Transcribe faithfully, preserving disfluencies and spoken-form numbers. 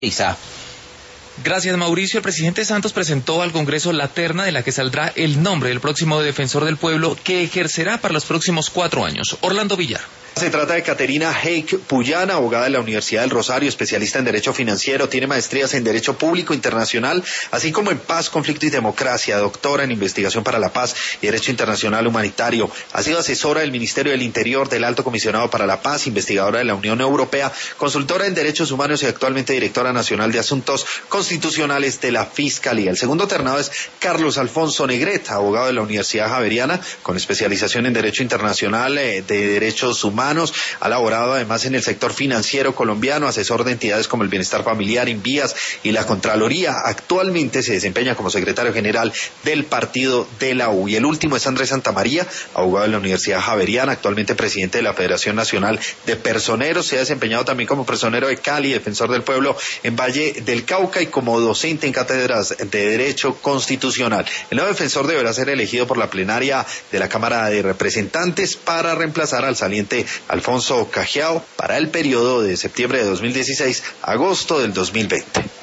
Isa. Gracias, Mauricio. El presidente Santos presentó al Congreso la terna de la que saldrá el nombre del próximo defensor del pueblo que ejercerá para los próximos cuatro años. Orlando Villar. Se trata de Caterina Heik Puyana, abogada de la Universidad del Rosario, especialista en Derecho Financiero, tiene maestrías en Derecho Público Internacional, así como en Paz, Conflicto y Democracia, doctora en Investigación para la Paz y Derecho Internacional Humanitario. Ha sido asesora del Ministerio del Interior, del Alto Comisionado para la Paz, investigadora de la Unión Europea, consultora en Derechos Humanos y actualmente directora nacional de Asuntos Constitucionales de la Fiscalía. El segundo ternado es Carlos Alfonso Negrete, abogado de la Universidad Javeriana, con especialización en Derecho Internacional eh, de Derechos Humanos. Ha laborado además en el sector financiero colombiano, asesor de entidades como el Bienestar Familiar, Invías y la Contraloría. Actualmente se desempeña como secretario general del partido de la U. Y el último es Andrés Santamaría, abogado de la Universidad Javeriana, actualmente presidente de la Federación Nacional de Personeros. Se ha desempeñado también como personero de Cali, defensor del pueblo en Valle del Cauca y como docente en cátedras de Derecho Constitucional. El nuevo defensor deberá ser elegido por la plenaria de la Cámara de Representantes para reemplazar al saliente Alfonso Cajiao para el periodo de septiembre de dos mil dieciséis a agosto del dos mil veinte.